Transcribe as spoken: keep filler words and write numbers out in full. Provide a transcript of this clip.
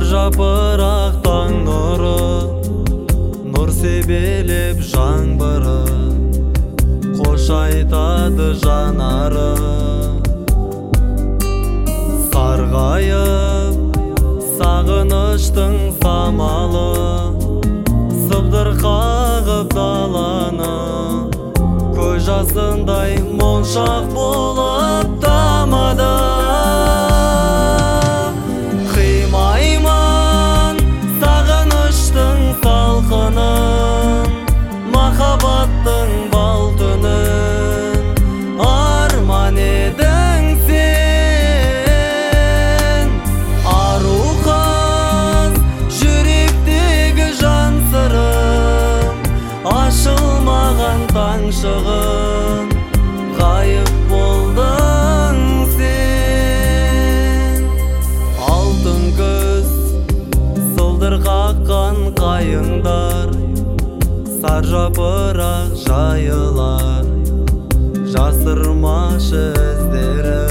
Сар жапырақ таң нұры, нұр себелеп жаңбыры, қош айтады жанары. Сарғайып сағыныштың самалы, сыбдыр қағып даланы, көз жасындай моншақ болып тамады. Қимаймын сағыныштың салқынын, махаббаттың бал түнін. Арман едің сен, ару қыз, жүректегі жан сырым, ашылмаған таң шығын, ғайып болдың сен. Алтын күз, сылдыр қаққан қайыңдар, сар жапырақ жайылар, жасырмашы іздері.